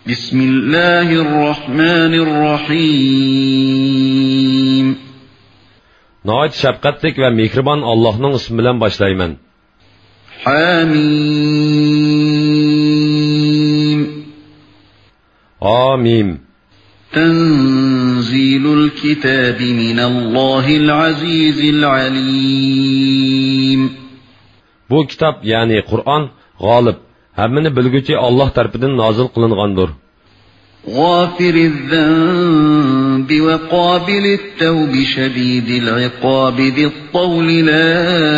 بسم الله الرحمن الرحيم نهايت şefqatlik ve mehriban Allah'ın ismi bilen başlayman. حميم Amin. تنزيل الكتاب من الله العزيز العليم. Bu kitap yani Kur'an galip, hemmini bilgüçi Allah tarafından nazil kılıngandır. غافر الذنب وقابل التوب شديد العقاب ذي الطول لا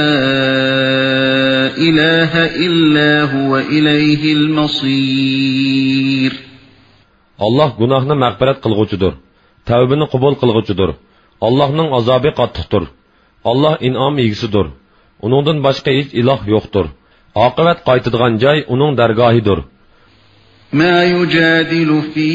إله إلا هو إليه المصير. Allah günahını mağfiret kılgıcıdır. Tevbini kubul kılgıcıdır. Allah'ın azabı qattiqdir. Allah inam egisidir. Onundan başka hiç ilah yoktur. Akıbet qaytıdığan joy onun dergahidir. ما يجادل في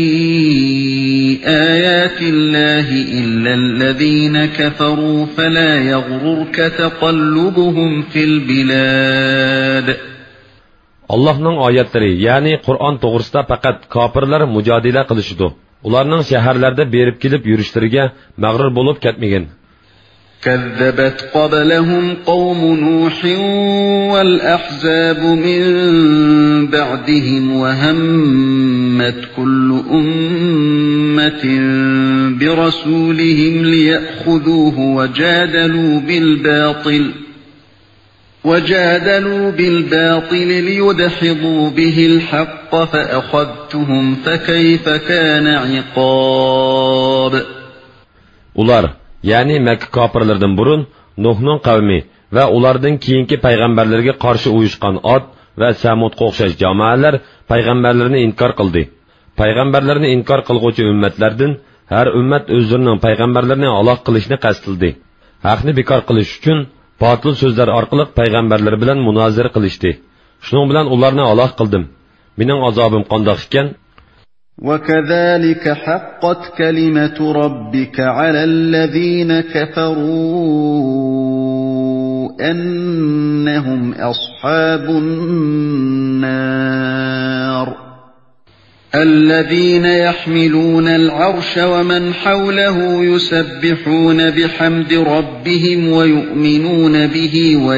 آيات الله إلا الذين كفروا فلا يغررك تقلبهم في البلاد. Allah'ın ayetleri yani Kur'an doğrusunda fakat kafirler mücadele kılışıdı. Ularning şehirlerde berip kelip yürüşlerine mağrur bulup ketmegin. كذبت قبلهم قوم نوح والأحزاب من بعدهم وهمت كل أمة برسولهم ليأخذوه وجادلوا بالباطل ليدحضوا به الحق فأخذتهم فكيف كان عقاب. Ular yani Mekke kafirlerden burun Nuh'nun kavmi ve ulardan keyinki peygamberlerge karşı uyuşkan Ad ve Samudga o'xshash jamoalar peygamberlerini inkar qildi. Peygamberlerini inkar qilguvchi ummatlardan har ummat o'zlarining peygamberlerini aloq qilishni qasdildi. Haqni bekor qilish uchun batil so'zlar orqali peygamberlar bilan munozara qilishdi. Shuning bilan ularni aloq qildim. Mening azobim qandoq ekan? وَكَذَلِكَ حَقَّتْ كَلِمَةُ رَبِّكَ عَلَى الَّذِينَ كَفَرُوا أَنَّهُمْ أَصْحَابُ النَّارِ. الَّذِينَ يَحْمِلُونَ الْعَرْشَ وَمَنْ حَوْلَهُ يُسَبِّحُونَ بِحَمْدِ رَبِّهِمْ وَيُؤْمِنُونَ بِهِ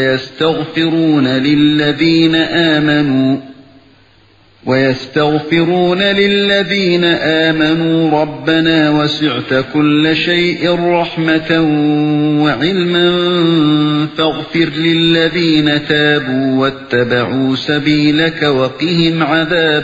ويستغفرون للذين آمنوا ربنا وسعت كل شيء رحمة وعلما فاغفر للذين تابوا واتبعوا سبيلك وقهم عذاب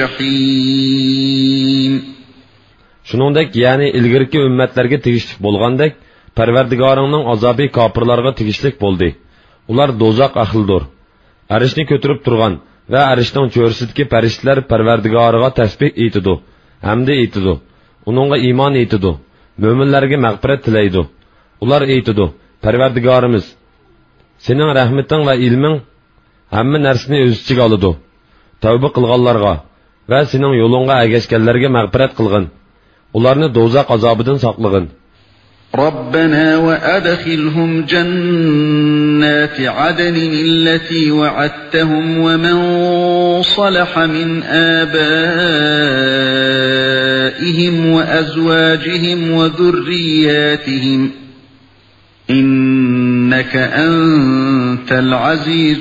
الجحيم. Shuningdek yani ilgirki ummatlarga tegishlik bo'lgandek Parvardigoringning azobi kofirlarga tegishlik bo'ldi. Ular do'zax ahlidir. Arishni ko'tarib turgan ve arishning cho'rsidagi farishtalar Parvardigoriga tasbih aytidi, hamda aytidi, uningga iymon aytidi, mo'minlarga mag'firat tilaydi. Ular aytidi: Parvardigorimiz, sening rahmating va ilming hamma narsani o'z ichiga oladi. Tavba qilganlarga va sening yo'lingga ergashganlarga mag'firat qilgin. Ularni do'zax azobidan saqlagin. ربنا وأدخلهم جنات عدن التي وعدتهم ومن صلح من آبائهم وأزواجهم وذرياتهم إنك أنت العزيز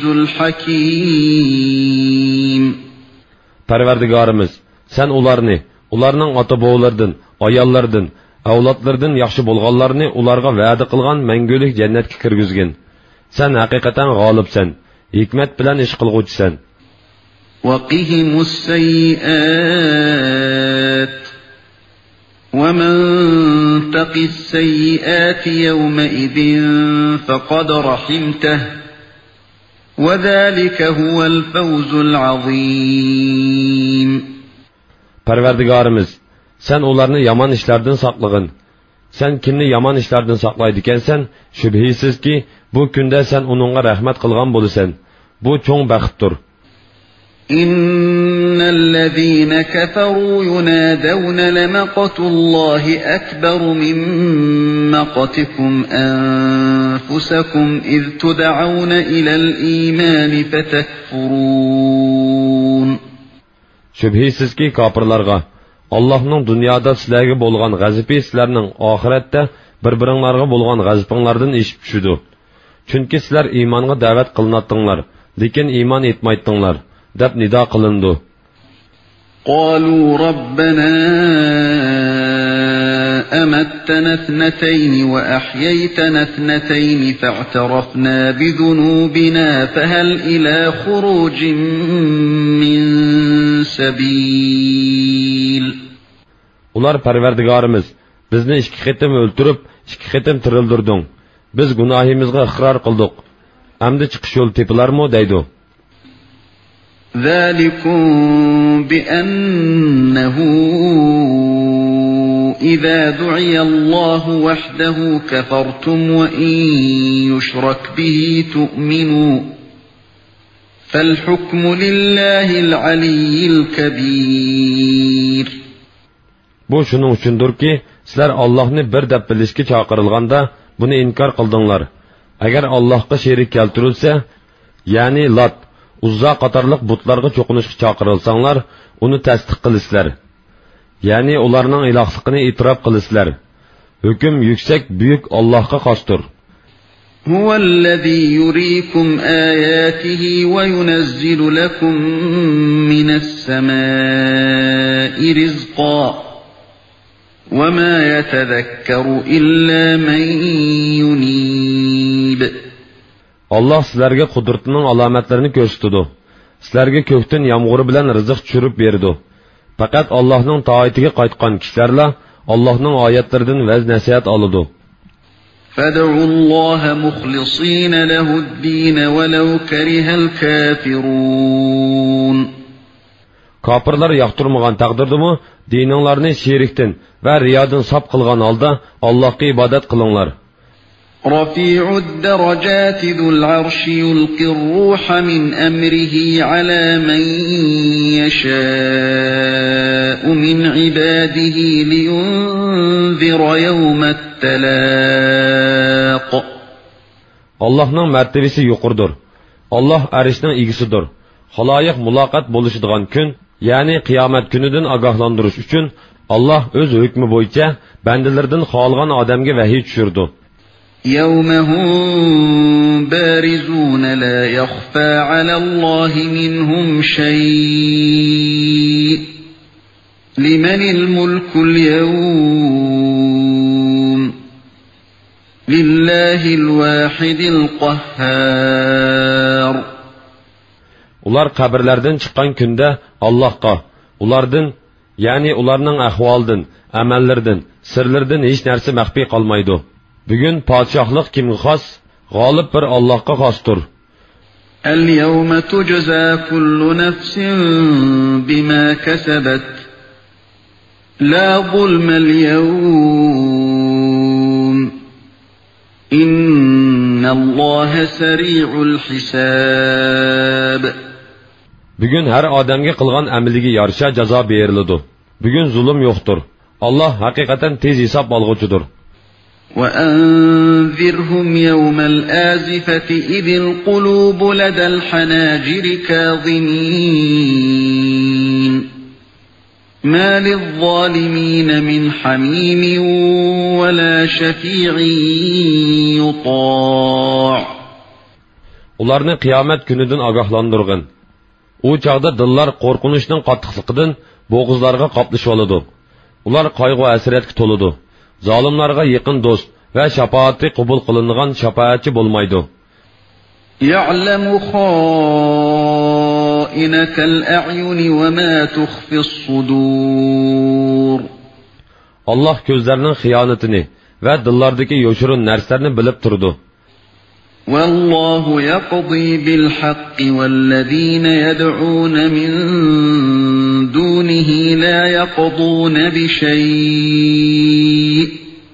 الحكيم. Parvardigarimiz, sen ularning ota-bobolardan, ayollardan, avlodlardan yaxshi bo'lganlarni ularga va'da qilgan mangulik jannatga kirgizgin. Sen haqiqatan g'olibsan, hikmat bilan ish qilguvchisan. وَقِهِمُ السَّيِّئَاتِ وَمَنْ تَقِ السَّيِّئَاتِ يَوْمَئِذٍ فَقَدْ رَحِمْتَهُ وَذَلِكَ هُوَ الْفَوْزُ الْعَظِيمُ. Parvardigarimiz, sen ularni yomon ishlardan saqlagin. Sen kimni yomon ishlardan saqlaydi ekansan, shubhisizki bu kunda sen uningga rahmat qilgan bo'lasan. Bu cho'ng baxtdir. Innallazina kafaru yunadawna lamaqtullahi akbar min maqtikum anfusakum iz tud'auna ila al-iman fatakfurun. Şübhisizki kafirlarga Allah'ның dünyada sizlarga bo'lgan g'azabi sizlarning oxiratda bir-biringlarga bo'lgan g'azabinglardan eshib tushidi. Chunki sizlar iymonga da'vat qilinatdinglar, lekin iymon etmaydinglar, deb nido qilindi. قالوا ربنا أمتنا اثنتين وأحييتنا اثنتين فاعترفنا بذنوبنا فهل إلى خروج من سبيل. Ular Parvardigarimiz bizni ikki qitim o'ltirib, ikki qitim tirildirding. Biz gunohimizga iqror qildik. Endi chiqish yo'l tepilarmi deydi. ذلكم بأنه إذا دعي الله وحده كفرتم وإن يشرك به تؤمنوا فالحكم لله العلي الكبير. Bu şunun üçündür ki, sizler Allah'ını bir dep bilishga chaqirilganda bunu inkar qildinglar. Agar Allohga sherik keltirilsa, ya'ni Lat, Uzza qatorliq butlarga cho'qinishga chaqirilsanglar, uni tasdiq qilisizlar. Ya'ni ularning ilohligini e'tirof qilisizlar. Hukm yuksak, buyuk Allohga xosdir. هو الذي يريكم آياته وينزل لكم من السماء رزقا وما يتذكر إلا من ينيب. Allah sizlarga qudratining alomatlarini ko'rsatdi. Sizlarga ko'kdan yomg'ir bilan rizq tushirib berdi. Faqat Allohning toatiga qaytgan kishilarla Allohning oyatlaridan vaz nasihat oladi. فادعوا الله مخلصين له الدين ولو كره الكافرون. Kafirlar yoqtirmagan taqdirdimi dininglarni şerikdan va riyodan sap qilgan holda Allohga ibodat qilinglar. رفيع الدرجات ذو العرش يلقي الروح من أمره على من يشاء من عباده لينذر يوم التلاق. Allah'ның mərtəbəsi yuqurdur. Allah arishning egisidir. Xaloyiq muloqot bo'lishadigan kun, ya'ni qiyomat kunidan ogohlantirish uchun Allah o'z hukmi bo'yicha bandalardan xohlagan odamga vahiy tushirdi. يوم هم بارزون لا يخفى على الله منهم شيء لمن الملك اليوم لله الواحد القهار. Ular qabrlardan chiqqan kunda Allohga, ulardan, ya'ni ularning ahvolidan, amallaridan, sirlaridan hech narsa maxfiy qolmaydi. Bugun podshohlik kimga xos? G'olib bir Allohga xosdir. اليوم تجزى كل نفس بما كسبت لا ظلم اليوم إن الله سريع الحساب. Bugun har odamga qilgan amaliga yarasha jazo beriladi. Bugun zulm yo'qdir. Allah haqiqatan tez hisob olg'uchidir. وأنذرهم يوم الآزفة إذ القلوب لدى الحناجر كاظمين ما للظالمين من حميم ولا شفيع يطاع. Ularni qiyomat kunidan ogohlantirgin. U chaqda dillar qo'rqinishning qattiqligidan bo'g'izlarga qoplashib oladi. Ular qayg'u hasratga to'ladi. Zolimlarga yaqin do'st va shafaati qabul qilingan shafaatchi bo'lmaydi. يعلم خائنة الأعين وما تخفي الصدور. Allah ko'zlarning xiyonatini va dillardagi yo'shirin narsalarni bilib turdi. والله يقضي بالحق والذين يدعون من دونه لا يقضون بشيء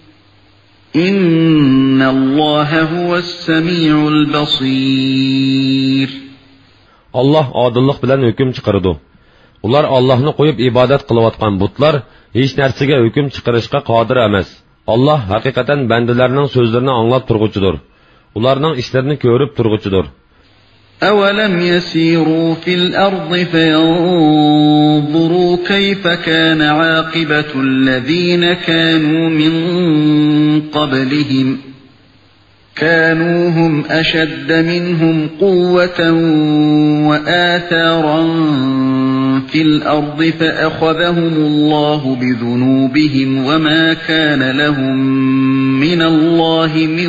إن الله هو السميع البصير. Allah adillik bilan hukm chiqardi. Ular Allohni qo'yib ibodat qilayotgan butlar hech narsaga hukm chiqarishga qodir emas. Allah haqiqatan bandalarning so'zlarini anglab turg'uchidir. Ularning ishlarini ko'rib turg'uchidir. أولم يسيروا في الأرض فينظروا كيف كان عاقبة الذين كانوا من قبلهم كانوا هم أشد منهم قوة وآثارا في الأرض فأخذهم الله بذنوبهم وما كان لهم من الله من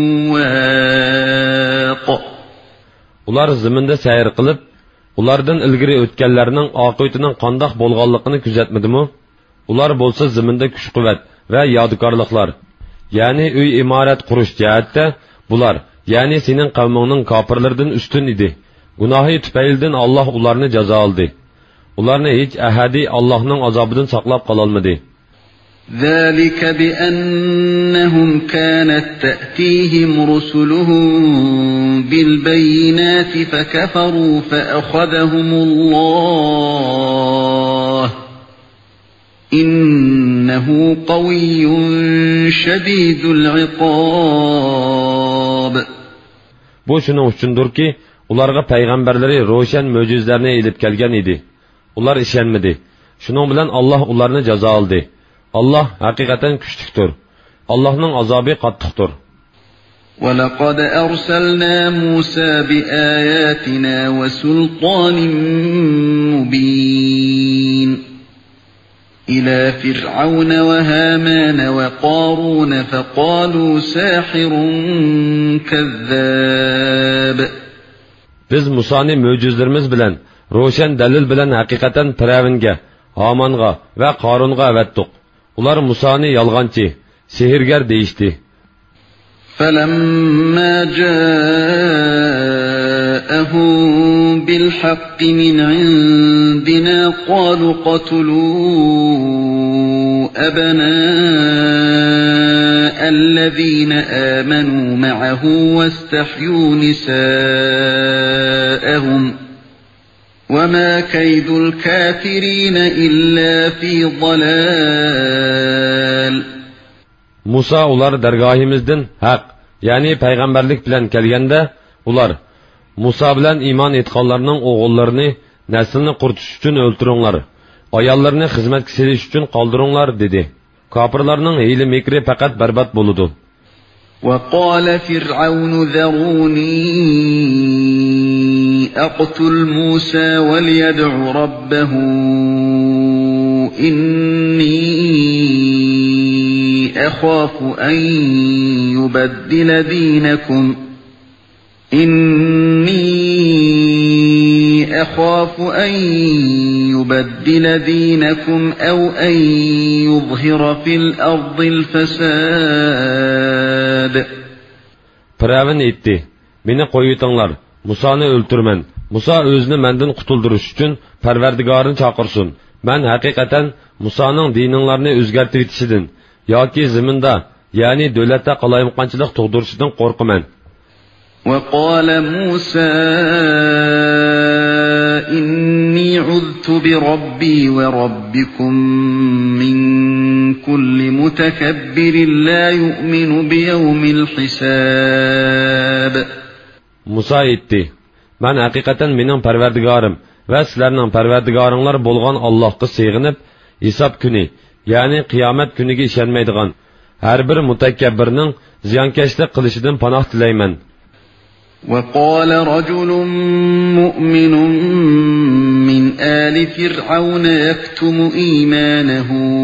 واق. Ular ziminde seyir qilib, ulardan ilgiri o'tganlarning oqibatining qandoq bo'lganligini kuzatmadimi? Ular bo'lsa ziminde kuch-quvvat va yodgorliklar, ya'ni uy imorat qurish jihatda bular, ya'ni sening qavmingning kofirlardan ustun edi. Gunohi tufaylidan Alloh ularni jazo oldi. Ularni hech ahadi Allohning azobidan saqlab qala olmadi. ذلك بأنهم كانت تأتيهم رسلهم بالبينات فكفروا فأخذهم الله إنه قوي شديد العقاب. Bu şunun uchundur ki, ularga peygamberleri roşan möcüzlerini elip kelgen idi. Ular işenmedi. Şunun bilen Allah ularını jaza aldı. Allah hakikaten küçüktür. Allah'ın azabı katlıktır. وَلَقَدْ أَرْسَلْنَا مُوسَى بِآيَاتِنَا وَسُلْطَانٍ مُبِينٍ إِلَى فِرْعَوْنَ وَهَامَانَ وَقَارُونَ فَقَالُوا سَاحِرٌ كَذَّابٌ. Biz Musa'nı möcüzlerimiz bilen, roşan delil bilen hakikaten Firavunga, Hamanga ve Qarunga avattık. Ular Musa'nı yalğancı, sihirger deyişti. فَلَمَّا جَاءَهُم بِالْحَقِّ مِنْ عِندِنَا قَالُوا اقْتُلُوا أَبْنَاءَ الَّذِينَ آمَنُوا مَعَهُ وَاسْتَحْيُوا نِسَاءَهُمْ وَمَا كَيْدُ الْكَافِرِينَ إِلَّا فِي ضَلَالٍ. Musa ular dergahimizden hak, yani peygamberlik bilen kelgende, ular, Musa bilen iman etkanlarının oğullarını, neslini kurtuş için öldürünler, ayallarını hizmet kisiliş için kaldırınlar dedi. Kapırlarının hile mikri fakat berbat buludu. وَقَالَ فِرْعَوْنُ ذَرُونِي أَقْتُلْ مُوسَى وَلْيَدْعُ رَبَّهُ إِنِّي أَخَافُ أَن يُبَدِّلَ دِينَكُمْ أَوْ أَن يُظْهِرَ فِي الْأَرْضِ الْفَسَادَ. Firavun etti, beni koyutanlar, Musa'nı öldürmen. Musa özünü menden kutulduruş için Perverdigarını çağırsın. Ben hakikaten Musa'nın dinlerini özgertip yetişidin. Ya ki ziminde, yani devlette kalayımkançılık tuğduruşundan korkumen. وَقَالَ مُوسَى إِنِّي عُذْتُ بِرَبِّي وَرَبِّكُمْ مِنْ كُلِّ مُتَكَبِّرٍ لَا يُؤْمِنُ بِيَوْمِ الْحِسَابِ. Musa etti, ben hakikaten benim perverdigarım ve sizlerinin perverdigarınlar bolgan Allah'ı sığınıp, hesap günü, yani kıyamet günüge işenmeydiğen, her bir mutekebbirinin ziyankeşlik kılışıdan panah dileymen. وَقَالَ رَجُلٌ مُؤْمِنٌ مِّنْ آلِ فِرْعَوْنَ يَكْتُمُ إِيمَانَهُ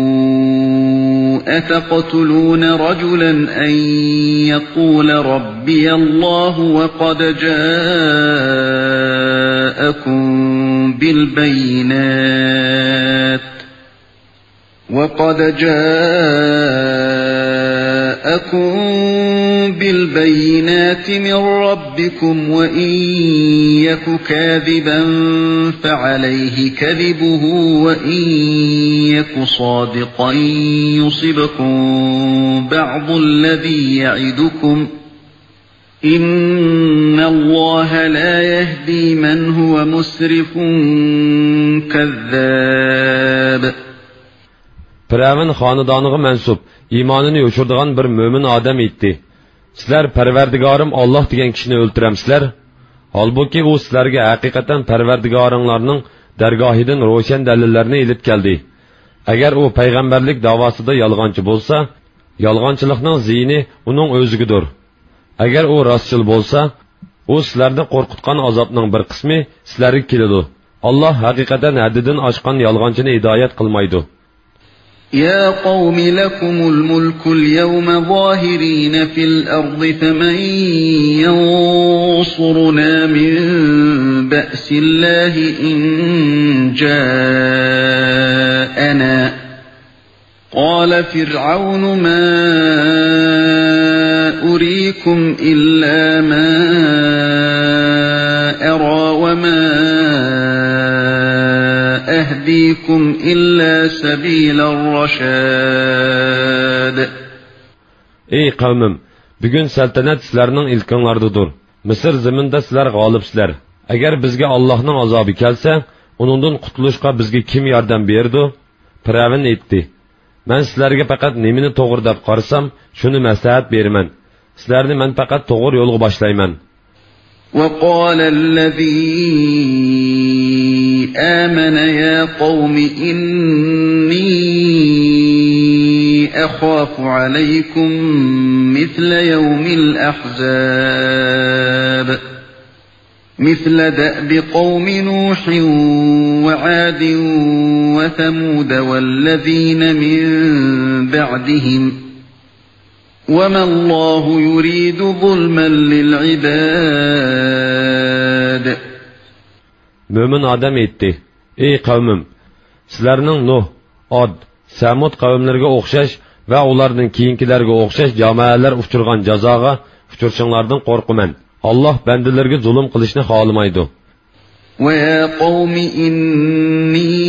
أَتَقْتُلُونَ رَجُلًا أَن يَقُولَ رَبِّيَ اللَّهُ وَقَدْ جَاءَكُم بِالْبَيِّنَاتِ مِنْ رَبِّكُمْ وَإِنْ يَكُ كَاذِبًا فَعَلَيْهِ كَذِبُهُ وَإِنْ يَكُ صَادِقًا يُصِبْكُمْ بَعْضُ الَّذِي يَعِدُكُمْ إِنَّ اللَّهَ لَا يَهْدِي مَنْ هُوَ مُسْرِفٌ كَذَّابٌ. Firavun xonadoniga mansub, imonini yo'shirdigan bir mo'min odam aytdi. Sizlar Parvardigorim Alloh degan kishini o'ltiramsizlar? Halbuki u sizlarga haqiqatan Parvardigoringlarning dargohidan ro'shan dalillarni elib keldi. Agar u payg'ambarlik davosida yolg'onchi bo'lsa, yolg'onchilikning ziyni uning o'zigidir. Agar u rostchil bo'lsa, u sizlarni qo'rqitgan azobning bir qismi sizlarga keladi. Allah haqiqatan haddidan oshgan yolg'onchini hidoyat qilmaydi. يا قوم لكم الملك اليوم ظاهرين في الأرض فمن ينصرنا من بأس الله إن جاءنا قال فرعون ما أريكم إلا ما أرى وما أهديكم إلا سبيل الرشاد. Ey qavmim, bugun saltanat sizlarning ilkinglardadir. Misr zaminda sizlar g'olibsizlar. Agar bizga Allohning azobi kelsa, uningdan qutulishga bizga kim yordam berdi? Firavun aytdi. Men sizlarga faqat nimani to'g'ri deb qarsam, shuni maslahat beraman. Sizlarni men faqat to'g'ri yo'lga boshlayman. وقال الذي آمن يا قوم إني أخاف عليكم مثل يوم الأحزاب مثل دأب قوم نوح وعاد وثمود والذين من بعدهم وما الله يريد ظلما للعباد. Mömin adam etti. Ey qavmim, sizlarning Nuh, Ad, Samud qavmlariga o'xshash va ularning keyingilarga o'xshash jamoalar uchirgan jazoga uchirishinglardan qo'rqaman. Allah bandalarga zulm qilishni xohlamaydi. وَيَا قَوْمِ إِنِّي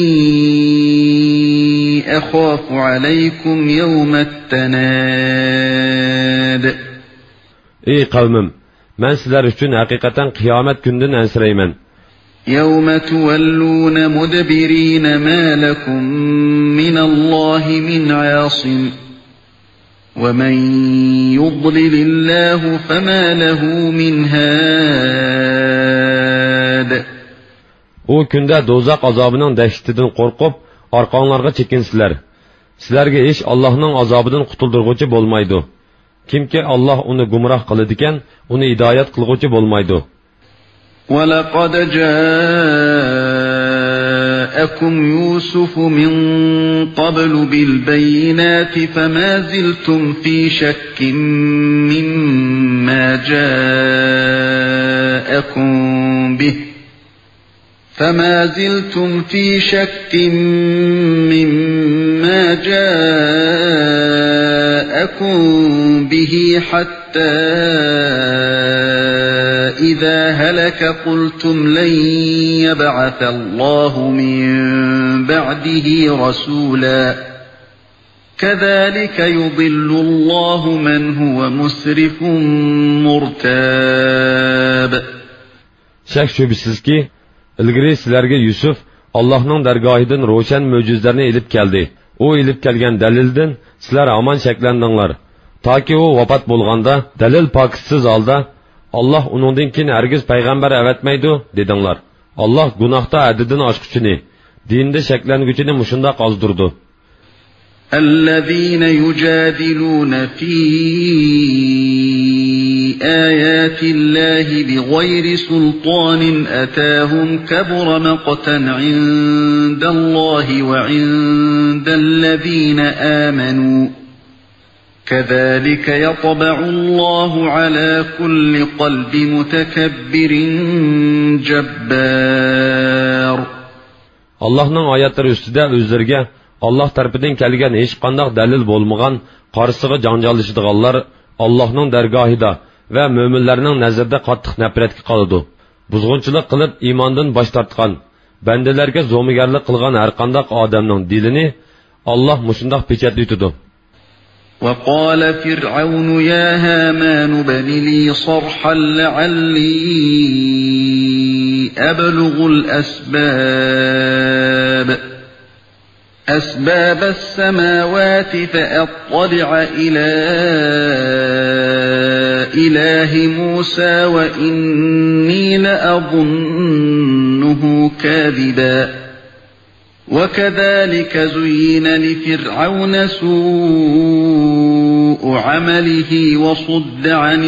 أَخَافُ عَلَيْكُمْ يَوْمَ التَّنَادِ. Ey qavmim, men sizlar uchun haqiqatan qiyomat kunidan ansirayman. يَوْمَ تُوَلُّونَ مُدْبِرِينَ مَا لَكُمْ مِنَ اللَّهِ مِنْ عَاصِمٍ وَمَنْ يُضْلِلِ اللَّهُ فَمَا لَهُ مِنْ هَادٍ. O kunda dozaq azabının dəhşətindən qorxub, arqanlarga çekinsizlər. Sizlərə heç Allah'ın azabından qutuldurğucu bolmaydı. Kim ki Allah onu gumrah qılıdıkən, onu hidayət qılğucu bolmaydı. وَلَقَدْ جَاءَكُمْ يُوسُفُ مِنْ قَبْلُ بِالْبَيِّنَاتِ فَمَا زِلْتُمْ فِي شَكٍّ مِّمَّا جَاءَكُمْ به حتى إذا هلك قلتم لن يبعث الله من بعده رسولا كذلك يضل الله من هو مسرف مرتاب. Şək şübhəsiz ki, ilgiri sizlərə Yusuf Allah'ın dərgahından roşan möcüzələrini elib gəldi. O elib gələn dəlildən sizlər aman şəklendinglər. Ta ki o vafat bolğanda dəlil pakitsiz halda Allah onundan keyin hergiz peygamber əvətməydi dedinglər. Allah günahda həddidən aşqıçını, dində şəklengüçünü muşunda qazdırdı. الذين يجادلون في آيات الله بغير سلطان أتاهم كبر مقتا عند الله وعند الذين آمنوا كذلك يطبع الله على كل قلب متكبر جبار. Allah'ın ayetleri üstüde özlerge Allah tarafından kelgen hiç qandaq dalil bolmagan qarşısıga janjallashadiganlar Allah'ın dergahida ve müminlerinin nazarda qattiq nafratga qoladi. Buzg'unchilik qilib imondan bosh tortgan, bandalarga zo'migarlik qilgan har qanday odamning dilini Allah mushundaq pechatlaydi. وقال فرعون يا هامان ابن لي صرحا لعلي أبلغ أسباب السماوات فأطلع إلى إله موسى وإني لأظنه كاذبا وكذلك زين لفرعون سوء عمله وصد عن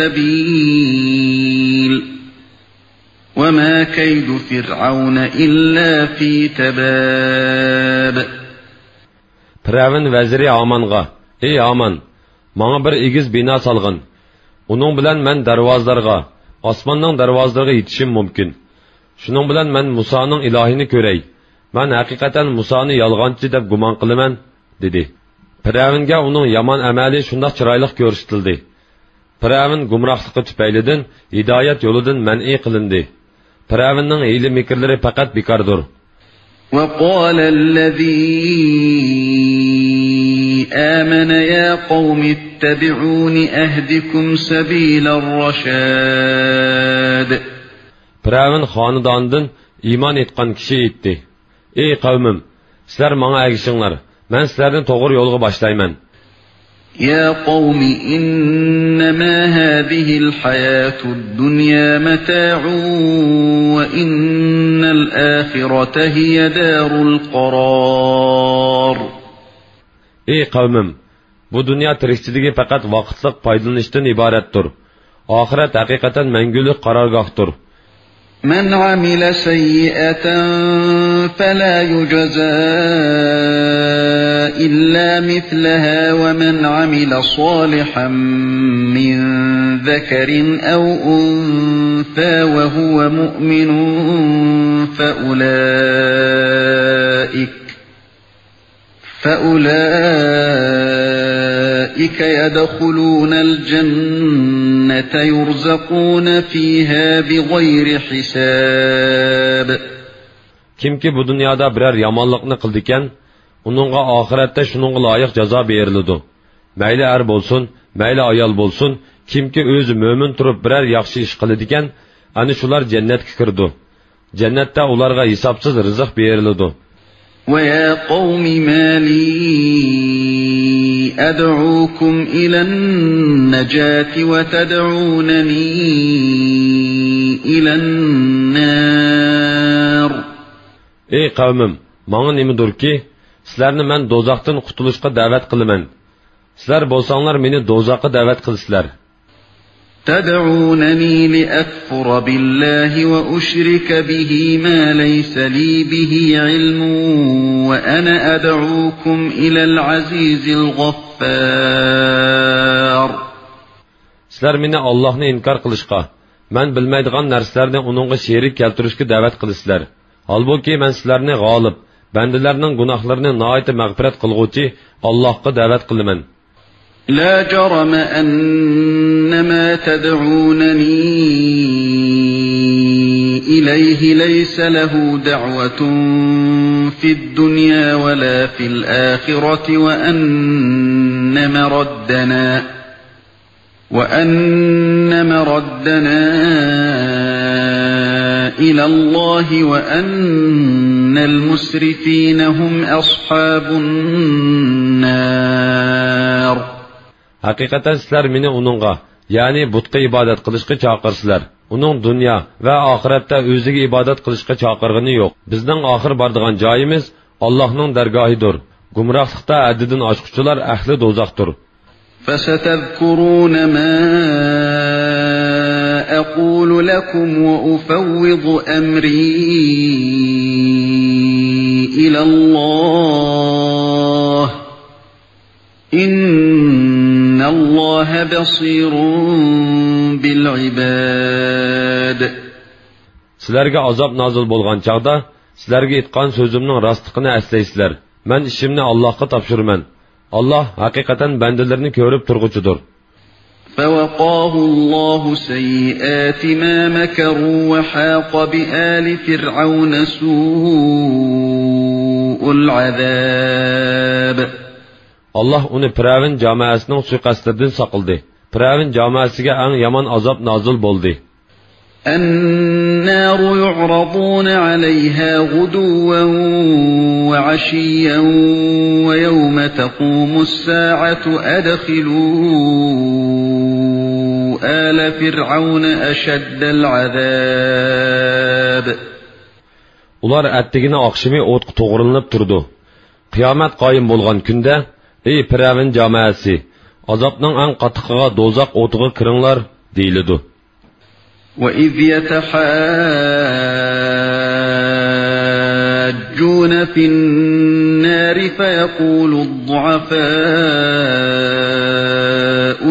السبيل وما كيد فرعون إلا في تباب. Firavun vaziri Amanға: "Ey Aman, manga bir egiz bino salgin. Uning bilan men darvozlarga, osmonning darvozlariga yetishim mumkin. Shuning bilan men Musoning ilohini ko'ray. Men haqiqatan Musoni yolg'onchi deb gumon qilaman", dedi. Firavunga uning yomon amali shundoq chiroyli ko'rsatildi. Firavun gumrohligi tufaylidan hidoyat yo'lidan man'i qilindi. Firavunning hiyla mikrlari faqat bekordir. وقال الذي آمن يا قوم اتبعون أهدكم سبيل الرشاد. Firavun xonadondan iymon etgan kishi aytdi: "Ey qavmim, sizlar menga ergishinglar. Men sizlarni to'g'ri yo'lga boshlayman." يا قوم إنما هذه الحياة الدنيا متاع وإن الآخرة هي دار القرار. Ey qavmim, bu dunyo tirikchiligi faqat vaqtlik foydalanishdan iboratdir. Oxirat haqiqatan mangulik qarorgohdir. من عمل سيئة فلا يجزى إلا مثلها ومن عمل صالحا من ذكر أو أنثى وهو مؤمن فأولئك يدخلون الجنة يرزقون فيها بغير حساب. Kimki bu dunyoda biror yomonlikni qildikan, uningga oxiratda shuningga loyiq jazo beriladi. Mayli er bo'lsin, mayli ayol bo'lsin, kimki o'zi mo'min turib biror yaxshi ish qiladigan, ana shular jannatga kirdi. Jannatda ularga hisobsiz rizq beriladi. وَيَا قَوْمِ مَا لِي أَدْعُوكُمْ إِلَى النَّجَاةِ وَتَدْعُونَنِي إِلَى النَّارِ. Ey qavmim, menga nimadir ki, sizlarni men do'zaxdan qutulishga da'vat qilaman. Sizlar bo'lsanglar meni do'zaxga da'vat qilsizlar. تدعونني لأكفر بالله وأشرك به ما ليس لي به علم وأنا أدعوكم إلى العزيز الغفار. Sizlar meni Allohni inkor qilishga, men bilmaydigan narsalarni uningga sherik keltirishga da'vat qilasizlar. Halbuki men sizlarni g'olib, bandalarning gunohlarini nihoyat mag'firat qilguvchi Allohga da'vat qilaman. لا جرم أن ما تدعونني إليه ليس له دعوة في الدنيا ولا في الآخرة وأن مردنا إلى الله وأن المسرفين هم أصحاب النار. Haqiqatan sizlar meni uningga, ya'ni butga ibodat qilishga chaqirsizlar. Uning dunyo va oxiratda o'ziga ibodat qilishga chaqirgani yo'q. Bizning oxir boradigan joyimiz Allohning dargohidir. Gumrohlikda haddidan oshquchilar ahli do'zaxdir. فَسَتَذْكُرُونَ مَا أَقُولُ لَكُمْ وَأُفَوِّضُ أَمْرِي إِلَى اللَّهِ إِنَّ اللَّهَ بَصِيرٌ بِالْعِبَادِ. Sizlarga azob nozil bo'lgan chaqda sizlarga aytgan so'zimning rostligini eslaysizlar. Men ishimni Allohga topshiraman. Allah haqiqatan bandalarni ko'rib turg'uchidir. فَوَقَاهُ اللَّهُ سَيِّئَاتِ مَا مَكَرُوا وَحَاقَ بِآلِ فِرْعَوْنَ سُوءُ الْعَذَابِ. Allah uni Firavun jamoasining suiqasdidan saqildi. Firavun jamoasiga eng yomon azob nozil bo'ldi. النار يعرضون عليها غدوا وعشيا ويوم تقوم الساعة أدخلوا آل فرعون أشد العذاب. Ular attigini oqshimi o'tqa to'g'rilanib turdi. Qiyomat qoyim bo'lgan kunda, ey Firavun jamoasi, azobning eng qattiqiga do'zax o'tiga kiringlar deyiladi. وَإِذْ يَتَحَاجُّونَ فِي النَّارِ فَيَقُولُ الضُّعَفَاءُ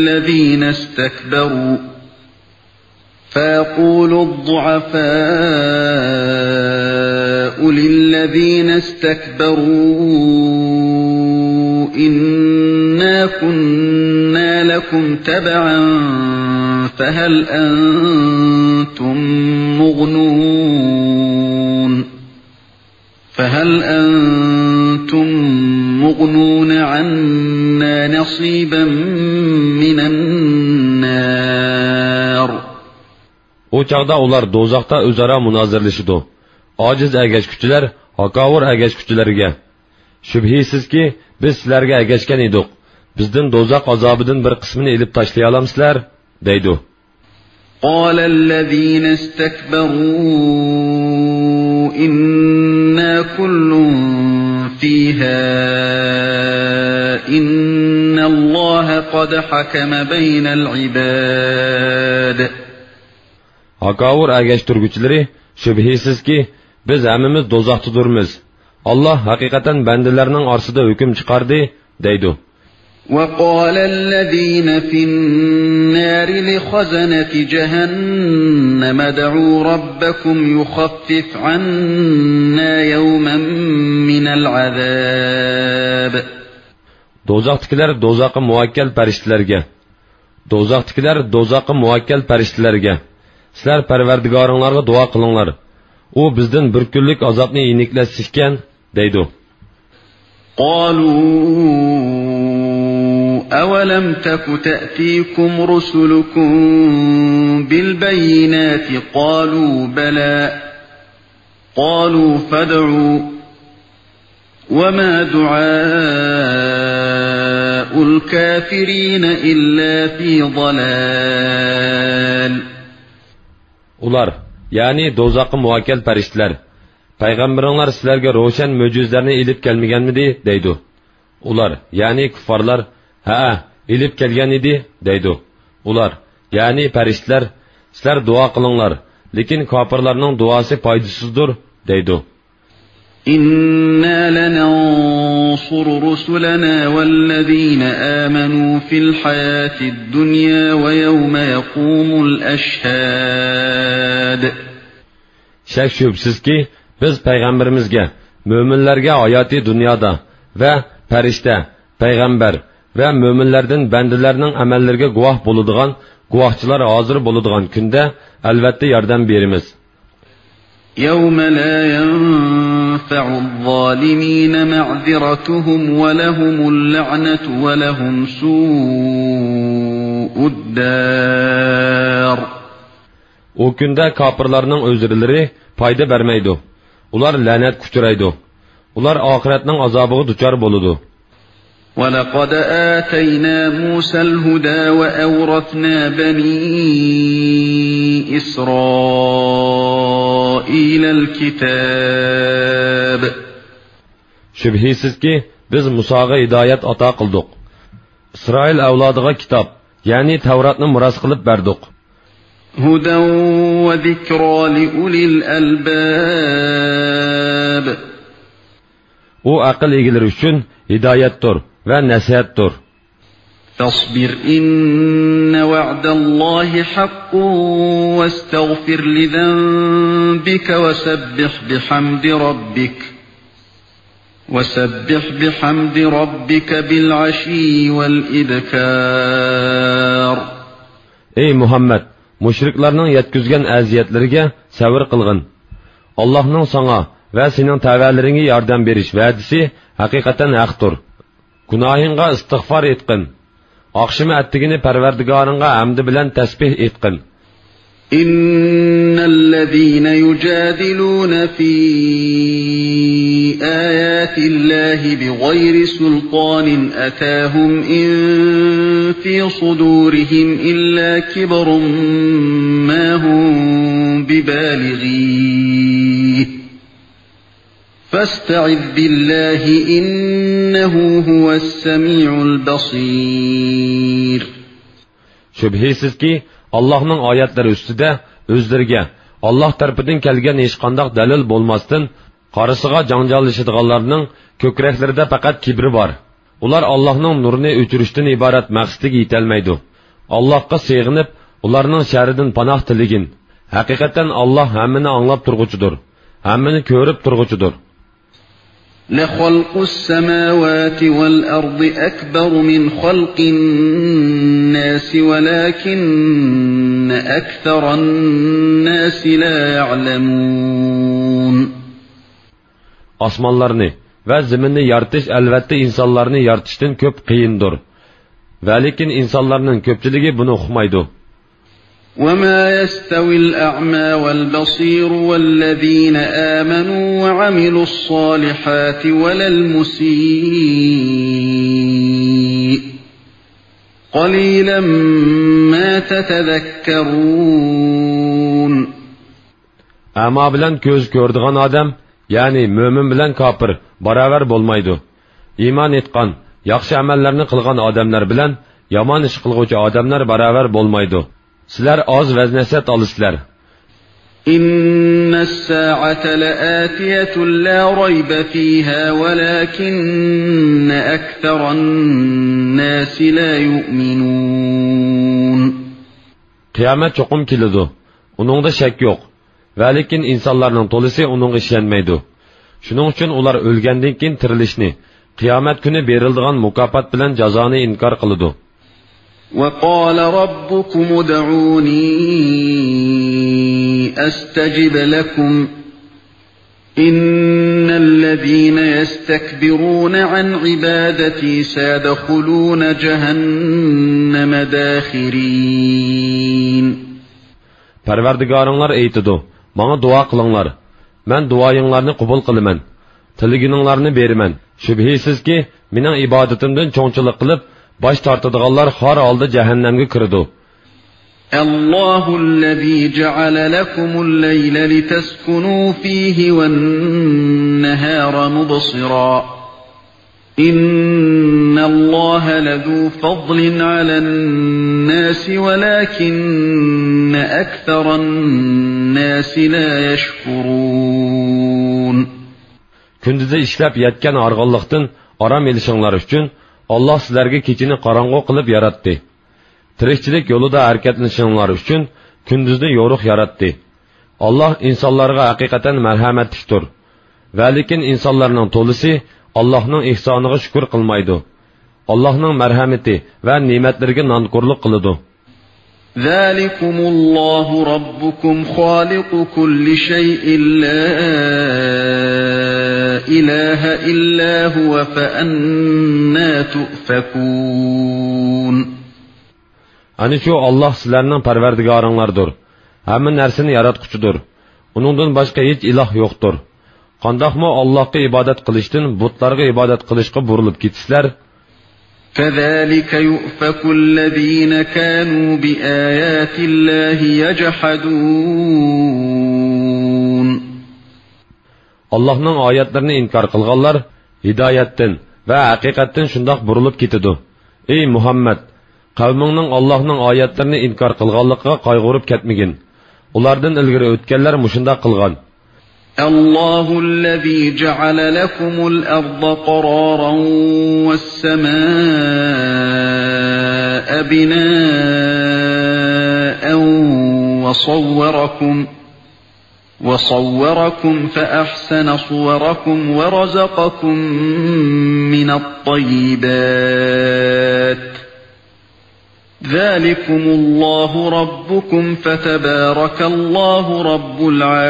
لِلَّذِينَ اسْتَكْبَرُوا إِنَّا كُنَّا لَكُمْ تَبَعًا فَهَلْ أَنْتُمْ مُغْنُونَ عَنَّا نَصِيبًا مِنَ النَّارِ. O çağda ular dozaqda özara münazirləşidu. Aciz əgəşküçülər, hakavur əgəşküçülərə. Şübhisizki, biz sizlərə əgəşkən idik. Bizdən dozaq azabıdın bir qismini elib taşlayalamsızlar, deydu. قَالَ الَّذِينَ اسْتَكْبَرُوا إِنَّا كُلٌّ فِيهَا إِنَّ اللَّهَ قَدْ حَكَمَ بَيْنَ الْعِبَادِ. Hakavur əgəştürgüçüləri, şübhisizki, biz həmimiz dozaqdadırmız. Allah haqiqatan bəndilərinin arsıda hüküm çıxardı, deydu. وَقَالَ الَّذِينَ فِي النَّارِ لِخَزَنَةِ جَهَنَّمَ ادْعُوا رَبَّكُمْ يُخَفِّفْ عَنَّا يَوْمًا مِنَ الْعَذَابِ. Dozaqdakilar dozaqqa muvakkal farishtalarga. Sizlar Parvardigoringlarga duo qilinglar. U bizdan bir kunlik azobni yeniklashgan, deydi. قالوا أولم تك تأتيكم رسلكم بالبينات قالوا بلى قالوا فادعوا وما دعاء الكافرين إلا في ضلال. Ular, yani dozaqqa muvakkal farishtalar, Peygamberinglar sizlarga ro'shan mo'jizlarni ilib kelmaganmidi, deydi. Ular, yani kuffarlar, ha, ilib kelgan edi, deydi. Ular, yani farishtalar, sizlar duo qilinglar, lekin kofirlarning duosi foydasizdir, deydi. إِنَّا لَنَنصُرُ رُسُلَنَا وَالَّذِينَ آمَنُوا فِي الْحَيَاةِ الدُّنْيَا وَيَوْمَ يَقُومُ الْأَشْهَادُ. Şək şübhəsiz ki, biz Peyğəmbərimizə, möminlərə hayatı dünyada və fəriştə, Peyğəmbər və möminlərdən bəndələrinin əməllərinə guvah boluduğan, guvahçılar hazır boluduğan gündə əlbəttə yardım verimiz. يَوْمَ لَا يَنْفَعُ الظَّالِمِينَ مَعْذِرَتُهُمْ وَلَهُمُ اللَّعْنَةُ وَلَهُمْ سُوءُ الدَّارِ. O gündə kafirlərinin özürləri fayda verməydi. Ular lənət küçürəydi. Ular ahiretinin azabığı düçar boludu. وَلَقَدْ آتَيْنَا مُوسَى الْهُدَى وَأَوْرَثْنَا بَنِي إِسْرَائِيلَ الْكِتَابَ. Şübhisiz ki, biz Musa'ga hidayet ata qıldık. İsrail avladığa kitap, yani Tevrat'ını miras qılıp verdik. هُدًى وَذِكْرَى لِأُولِي الْأَلْبَابِ. O akıl egileri üçün hidayettir ve nasihattir. فَاصْبِرْ إِنَّ وَعْدَ اللَّهِ حَقٌّ وَاسْتَغْفِرْ لِذَنبِكَ وَسَبِّحْ بِحَمْدِ رَبِّكَ بِالْعَشِيِّ وَالْإِبْكَارِ. Ey Muhammed! Müşriklerinin yetkizgen əziyyətlərə səvr qılğın. Allah'ın sana ve senin təvəllərinə yardım veriş vədisi haqiqatan haqdır. Günahınğa istiğfar etqin. Akşamı ettigini Parvardigarınğa hamdı bilen təsbih etqin. İnnellezîne yücadilûne fî âyâtillâhi bighayri sultânin etâhum in في صدورهم إلا كبر ما هم ببالغيه فاستعذ بالله إنه هو السميع البصير. Şübhisiz ki Allah'ın ayetleri üstüde özlerge Allah tarafından kelgen hiç qandaq dalil bolmasdan qarısıga janjallashadiganlarning ko'kraklarida faqat kibri bor. Ular Allah'ın nurunu o'chirishdan iborat maqsadiga yetolmaydi. Allohga sig'inib, ularning sharidan panoh tiligin. Haqiqatan Allah hammani anglab turg'uchidir, hammani ko'rib turg'uchidir. لخلق السماوات والأرض أكبر من خلق الناس ولكن أكثر الناس لا يعلمون. Osmonlarni va zaminni yaratish albatta insonlarni yaratishdan ko'p qiyindir. Va lekin insonlarning ko'pchiligi buni uqmaydi. وما يستوي الأعمى والبصير والذين آمنوا وعملوا الصالحات ولا المسيء قليلا ما تتذكرون. Ama bilan ko'z ko'rdigan odam, ya'ni mo'min bilan kofir barobar bo'lmaydi. Iymon etgan, yaxshi amallarni qilgan odamlar bilan yomon ish qilguvchi odamlar barobar bo'lmaydi. Sizlar oz vaznasat olisizlar. Inna as-sa'ata la'atiyatun la rayba fiha walakinna aktharan-nasi la yu'minun. Qiyomat cho'qim keladi. Uningda shak yo'q. Va lekin insonlarning to'lisi uningga ishonmaydi. Shuning uchun ular o'lgandan keyin tirilishni, qiyomat kuni beriladigan mukofot bilan jazoni inkor qiladi. وقال ربكم ادعوني أستجب لكم إن الذين يستكبرون عن عبادتي سيدخلون جهنم داخرين. Parvardigarınlar eytidu, bana dua qılınlar. Ben duayınlarını qubul qılıman. Tiligininglarni beriman. Şübhisiz ki, mening ibodatimdan cho'ngchilik qilib, baş tortadiganlar xor oldi jahannamga kirdi. Allohul-lezî ceale lekumul-leyla litaskunû fîhi ven-nehâra mubsirâ. İnnallâhe lezû fadlin alen-nâsi velâkinne ekseran-nâsi lâ yeşkurûn. Kunduzi ishlab yetgan arg'onliqdan aram elishinglar uchun Allah sizlarga kechini qorong'u qilib yaratdi. Tirikchilik yo'lida harakatlanishinglar uchun kunduzni yo'riq yaratdi. Allah insonlarga haqiqatan marhamatlidir. Va lekin insonlarning to'lisi Allohning ihsoniga shukr qilmaydi. Allohning marhamati va ne'matlariga nonko'rlik qiladi. Zalikumullohu robbukum xoliqu kulli shay'in la ilaha illa huwa fa anna tufakun. Ani shu Allah sizlarning parvardigoringlardir. Hamma narsani yaratquchidir. Uningdan boshqa hech iloh yo'qdir. Qandoqmi Allohga ibodat qilishdan butlarga ibodat qilishga burilib ketisizlar? كذلك يؤفك الذين كانوا بآيات الله يجحدون. Allah'ın ayetlerini inkar qilganlar hidayetden ve hakikatten şundaq burilib ketidi. Ey Muhammed, qavmingning Allah'ın ayetlerini inkar qilganligiga qayg'urib ketmagin. Ulardan ilgari o'tganlar mushundaq qilgan. Allohul-lezî ceale lekumul-arda qararan ve's-semâe binâen وصوركم فأحسن صوركم ورزقكم من الطيبات ذلكم الله ربكم فتبارك الله رب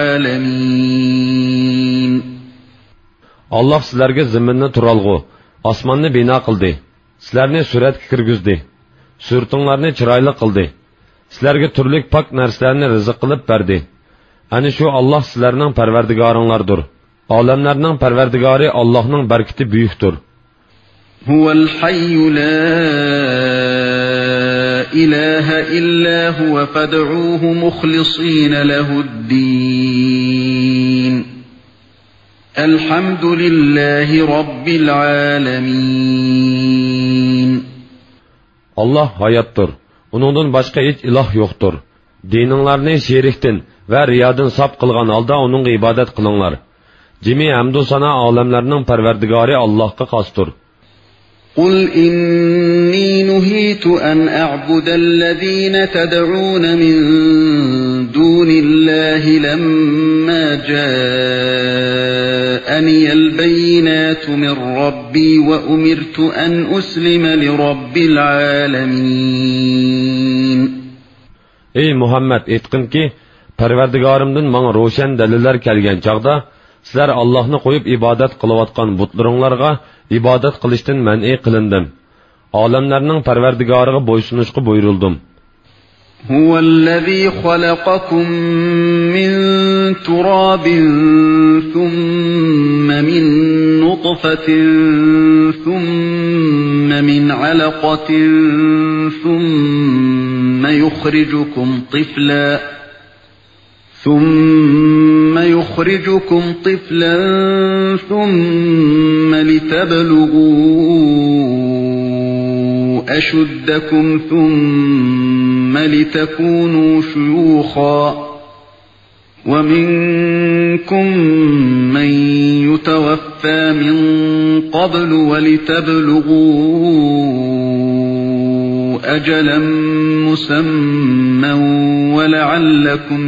العالمين. Allah sizlarga zaminni turalg'u, osmonni bino qildi. Sizlarni suratga kirgizdi. Surtinglarni chiroyli qildi. Sizlarga turli pok narsalarni rizq qilib berdi. Ani shu Allah sizlarning parvardigoringlardir. Olamlarning parvardigori Allohning barkati buyukdir. Huval hayyu la إله إلا هو فادعوه مخلصين له الدين الحمد لله رب العالمين. Allah hayattır. Onundan başka hiç ilah yoktur. Dininglarni şeriktin ve riyadın sap kılgan alda onunğa ibadet kılınlar. Cimi hamdu sana alemlerinin perverdigari Allah'a kastır. قل إني نهيت أن أعبد الذين تدعون من دون الله لما جاءني البينات من ربي وأمرت أن أسلم لرب العالمين. Ey Muhammed etkin ki, perverdigarımdın bana roşen deliller kelgen çağda, sizler Allah'ını koyup ibadet kılıvatkan butlarınlarga ibadet kılıştın men'i kılındım. Alemlerinin perverdigarıga boysunuşku buyuruldum. Huvellezî halakakum min turabin thumme min nutfetin thumme min alaqatin thumme yukhrijukum tifla ثم يخرجكم طفلا ثم لتبلغوا أشدكم ثم لتكونوا شيوخا ومنكم من يتوفى من قبل ولتبلغوا أجلا مسمى ولعلكم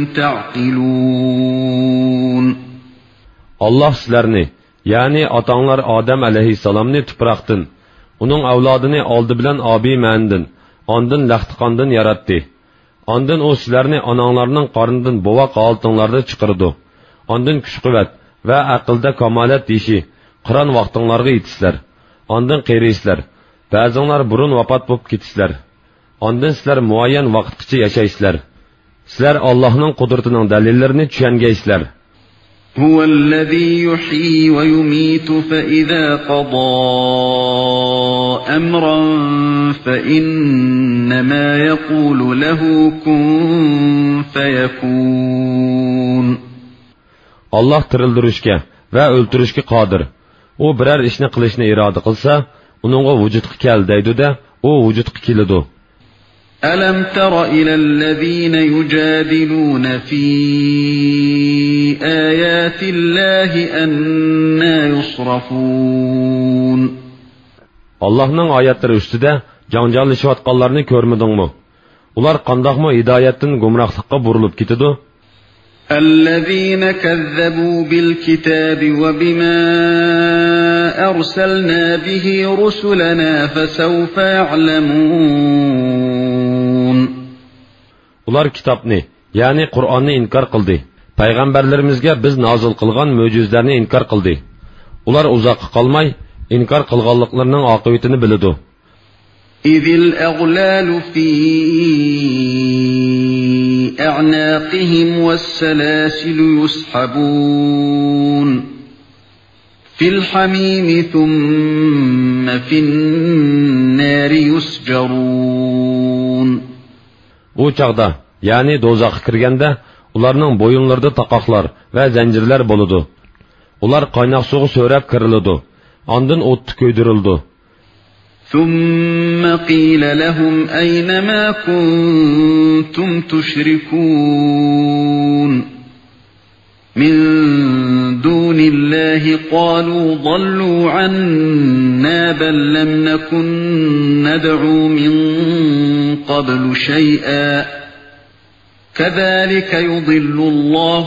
تعقلون. Allah sizlerni, yani atanlar Adem aleyhisselamni tuproqdan, uning avlodini oldi bilan abi mandin, ondan laxtiqondan yaratdi. Ondan o sizlarni onanglarning qornidan bovoq oltinlarda chiqirdi. Ondan kuch-quvvat va aqlda kamolat deshi, Qur'on vaqtinglarga yetisizlar. Ondan qerisizlar. Ba'zinglar burun vafot bo'lib ketisizlar. Ondan sizlar muayyan vaqtgacha yashaysizlar. Sizlar Allohning qudratining dalillarini tushungaysizlar. Huvallazi yuhyi va yumitu fa idza qada amran fa innama yaqulu lahu kun fayakun. Allah tirildirishga va o'ltirishga qodir. U biror ishni qilishni iroda qilsa, uningga vujudga kel deydi-da, u vujudga keladi. ألم تر إلى الذين يجادلون في آيات الله أنى يصرفون. Allah'ın ayetleri üstüde janjallashayotganlarni ko'rmadingmi? Ular qandaqmi hidoyatdan gumrohlikka burilib ketadi? الذين كذبوا بالكتاب وبما أرسلنا به رسلنا فسوف يعلمون. Ular kitapni, yani Qur'onni inkar qildi. Payg'ambarlarimizga biz nozil qilgan mo'jizlarni inkar qildi. Ular uzoqqa qolmay inkar qilganliklarining oqibatini biladi. Izil aghlalu fi a'naqihim was-salasilu yushabun fil hamim thumma fin-nari yusjarun. Bu çağda, yani do'zaxga kirganda, ularning bo'yinlarida taqoqlar va zanjirlar bo'ladi. Ular qaynoq suvga so'rab kiriladi. Ondan o'tni ko'ydirildi. ثم قيل لهم أين ما كنتم تشركون من دون الله قالوا ضلوا عنا بل لم نكن ندعو من قبل شيئا كذلك يضل الله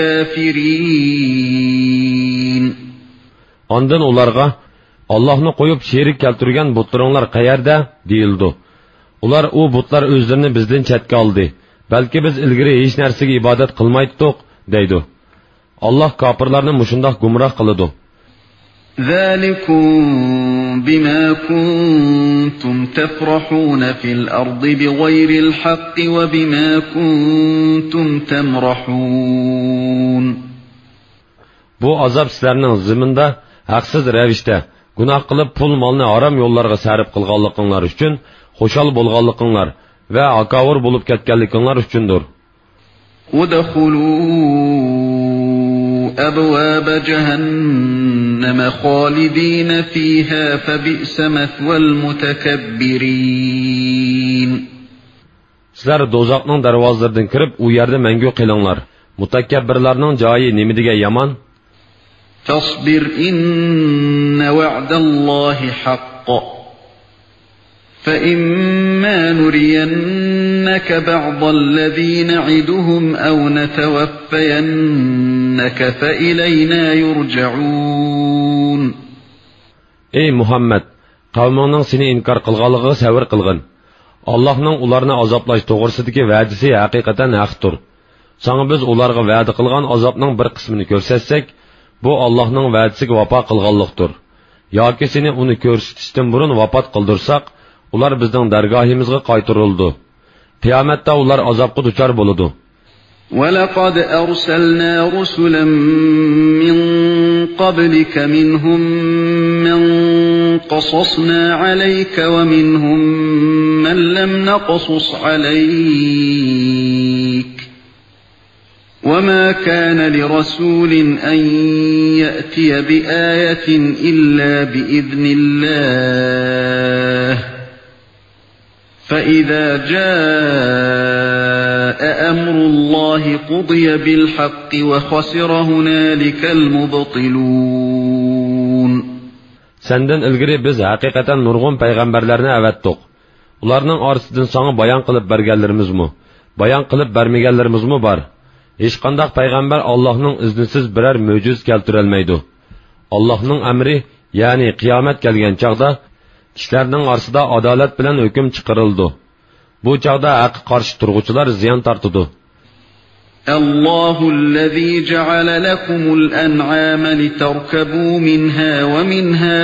الكافرين. Ondan ularga Allah'ını koyup şerik keltirgen butlarınlar qayerda deyildi. Ular o butlar özlerini bizden chetga aldı. Belki biz ilgiri hiç narsega ibadet qilmaydik deydi. Allah kafirlarni mushundoq gumroh qiladi. Zalikum bima kuntum tafrahun fil ardi bighayri al-haqq ve bima kuntum tamrahun. Bu azab sizlarning ziminda haqsiz ravishda gunoh qilib pul molni harom yo'llarga sarf qilganligingiz uchun xushal bo'lganligingiz ve akavur bulup ketkenlikler üçündür. ودخلوا أبواب جهنم خالدين فيها فبئس مثوى المتكبرين. Sizler dozaqның darvazlardan kirip u yerde mengü qilinglar. Mutakabbirlarning joyi nimidiga yaman? فاصبر إن وعد الله حق فإما نرينك بعض الذي نعدهم أو نتوفينك فإلينا يرجعون. Ey Muhammed, qavmingning seni inkar qilganligiga sabr qilgin. Allohning ularni azoplash to'g'risidagi va'dasi haqiqatan haqdir. Sana biz ularga va'da qilgan azobning bir qismini ko'rsatsak, bu Allohning va'dasiga vafo qilganlikdir. Yoki seni uni ko'rsatishdan burun vafot qildirsak, ular bizning dargohimizga qaytarildi. Qiyomatda ular azobga duchor bo'ladi. وَلَقَدْ أَرْسَلْنَا رُسُلًا مِّن قَبْلِكَ مِنْهُم مَّن قَصَصْنَا عَلَيْكَ وَمِنْهُم مَّن لَّمْ نَقْصُصْ عَلَيْكَ وَمَا كَانَ لِرَسُولٍ أَن يَأْتِيَ بِآيَةٍ إِلَّا بِإِذْنِ اللَّهِ فَإِذَا جَاءَ أَمْرُ اللَّهِ قُضِيَ بِالْحَقِّ وَخَسِرَ هُنَالِكَ الْمُبْطِلُونَ. Senden ilgiri biz hakikaten nurgun peygamberlerine evettik. Ularning orasidan sana bayan qilib berganlarimizmi? Bayan qilib bermaganlarimizmi bor? Hech qanday payg'ambar Allohning iznisiz biror mo'jiz keltirolmaydi. Allohning amri, ya'ni qiyomat kelgan chaqda kishilarning orasida adolat bilan hukm chiqarildi. Bu chaqda haq qarshi turg'uvchilar ziyon tortadi. Allohul-lezî ja'ala lakumul an'ama litarkabu minha ve minha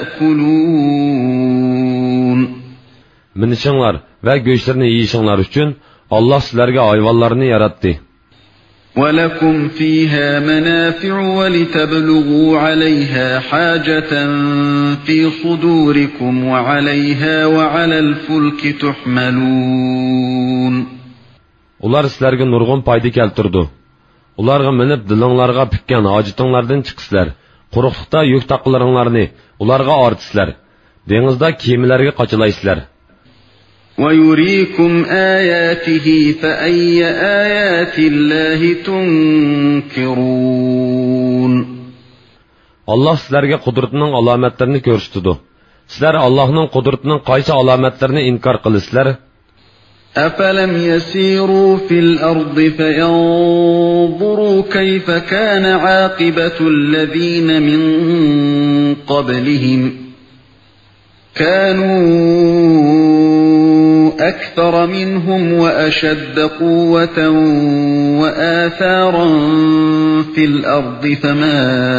ta'kulun. Minishinglar va go'shtlarni yeyishinglar uchun Alloh sizlarga hayvonlarni yaratdi. وَلَكُمْ فِيهَا مَنَافِعُ وَلِتَبْلُغُوا عَلَيْهَا حَاجَةً فِي صُدُورِكُمْ وَعَلَيْهَا وَعَلَى الْفُلْكِ تُحْمَلُونَ. Ular sizlarga nurg'un foyda keltirdi. Ularga minib dilinglarga pikkan hojitinglardan chiqisizlar. Quruqlikda yuk taqlaringlarni ularga ortisizlar. Dengizda kemalarga qochilaysizlar. وَيُرِيكُمْ آيَاتِهِ فَأَيَّ آيَاتِ اللَّهِ تُنْكِرُونَ. Allah sizlarga qudratining alomatlarini ko'rsatdi. Sizlar Allohning qudratining qaysi alomatlarini inkor qilasizlar? أَفَلَمْ يَسِيرُوا فِي الْأَرْضِ فَيَنظُرُوا كَيْفَ كَانَ عَاقِبَةُ الَّذِينَ مِنْ قَبْلِهِمْ كَانُوا أَكْثَرَ مِنْهُمْ وَأَشَدَّ قُوَّةً وَآثَارًا فِي الْأَرْضِ فَمَا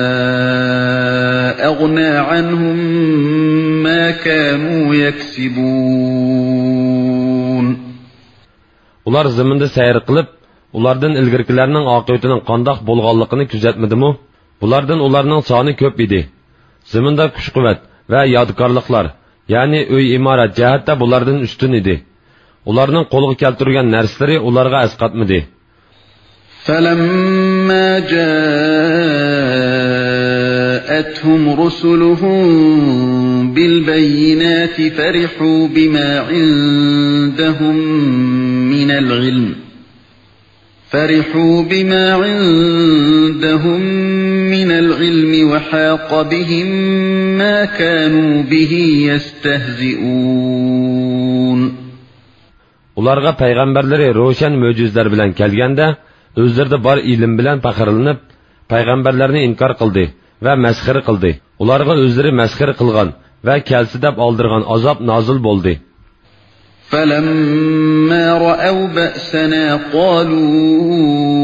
أَغْنَى عَنْهُمْ مَا كَانُوا يَكْسِبُونَ. Ular zaminda sayr qilib, ulardan ilgirkilarning oqibatining qandoq bo'lganligini kuzatmadimi? Bulardan ularning soni ko'p edi. Zaminda kuch-quvvat va yodgorliklar, ya'ni uy imorat jihatda bulardan ustun edi. Ularning qo'lga keltirgan narsalari ularga asqatmadi. فَلَمَّا جَاءَتْهُمْ رُسُلُهُم بِالْبَيِّنَاتِ فَرِحُوا بِمَا عِندَهُم مِّنَ الْعِلْمِ وَحَاقَ بِهِم مَّا كَانُوا بِهِ يَسْتَهْزِئُونَ. Ularga payg'ambarlari ro'shan mo'jizlar bilan kelganda, o'zlarida bor ilm bilan faxrlanib, payg'ambarlarni inkor qildi va masxara qildi. Ularga o'zlari masxara qilgan va kelsi deb oldirgan azob nozil bo'ldi. فَلَمَّا رَأَوْا بَأْسَنَا قَالُوا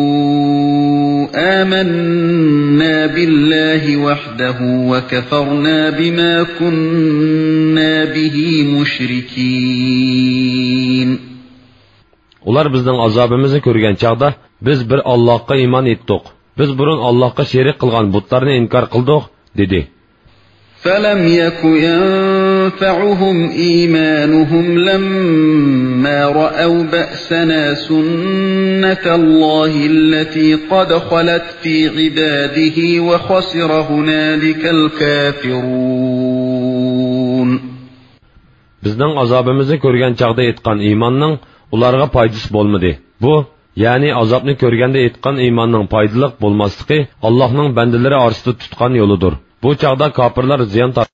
آمَنَّا بِاللَّهِ وَحْدَهُ وَكَفَرْنَا بِمَا كُنَّا بِهِ مُشْرِكِينَ. Ular bizning azobimizni ko'rgan chaqda biz bir Allohga iymon etdik. Biz burun Allohga sherik qilgan butlarni inkor qildik dedi. فَلَمْ يَكُ ينفعهم إيمانهم لما رأوا بأسنا سنة الله التي قد خلت في عباده وخسر هنالك الكافرون. Bizning azobimizni ko'rgan chaqda aytgan iymonning ularga foydasi bo'lmadi. Bu, ya'ni azobni ko'rganda aytgan iymonning foydaliq bo'lmasligi Allohning bandalari orasida tutgan yo'lidir. Bu chaqda kofirlar ziyon